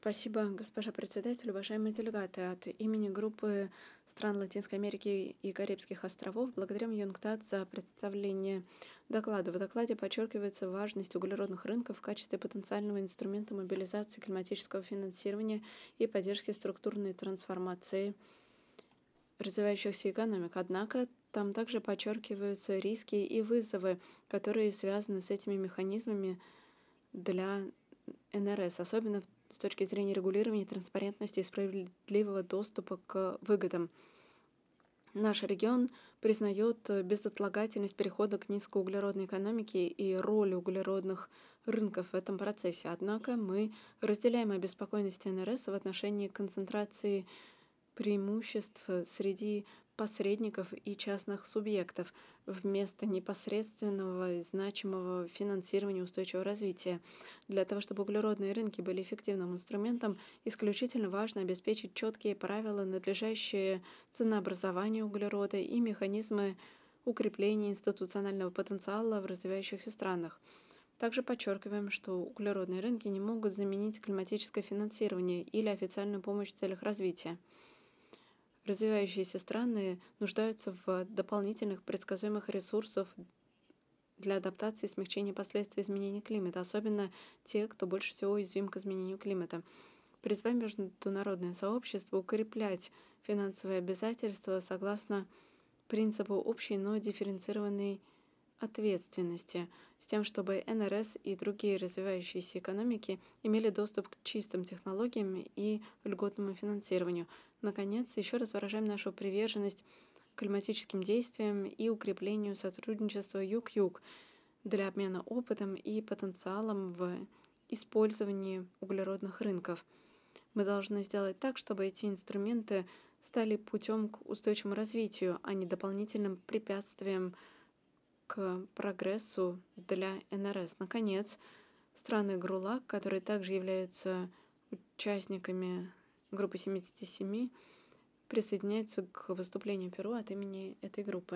Спасибо, госпожа председатель, уважаемые делегаты. От имени группы стран Латинской Америки и Карибских островов благодарим ЮНКТАД за представление доклада. В докладе подчеркивается важность углеродных рынков в качестве потенциального инструмента мобилизации климатического финансирования и поддержки структурной трансформации развивающихся экономик. Однако там также подчеркиваются риски и вызовы, которые связаны с этими механизмами для НРС, особенно с точки зрения регулирования, транспарентности и справедливого доступа к выгодам. Наш регион признает безотлагательность перехода к низкоуглеродной экономике и роль углеродных рынков в этом процессе. Однако мы разделяем обеспокоенность НРС в отношении концентрации преимуществ среди посредников и частных субъектов вместо непосредственного и значимого финансирования устойчивого развития. Для того, чтобы углеродные рынки были эффективным инструментом, исключительно важно обеспечить четкие правила, надлежащее ценообразование углерода и механизмы укрепления институционального потенциала в развивающихся странах. Также подчеркиваем, что углеродные рынки не могут заменить климатическое финансирование или официальную помощь в целях развития. Развивающиеся страны нуждаются в дополнительных предсказуемых ресурсах для адаптации и смягчения последствий изменения климата, особенно те, кто больше всего уязвим к изменению климата. Призываем международное сообщество укреплять финансовые обязательства согласно принципу общей, но дифференцированной ответственности, с тем, чтобы НРС и другие развивающиеся экономики имели доступ к чистым технологиям и льготному финансированию. Наконец, еще раз выражаем нашу приверженность климатическим действиям и укреплению сотрудничества Юг-Юг для обмена опытом и потенциалом в использовании углеродных рынков. Мы должны сделать так, чтобы эти инструменты стали путем к устойчивому развитию, а не дополнительным препятствием к прогрессу для НРС. Наконец, страны ГРУЛАК, которые также являются участниками группы 77, присоединяются к выступлению Перу от имени этой группы.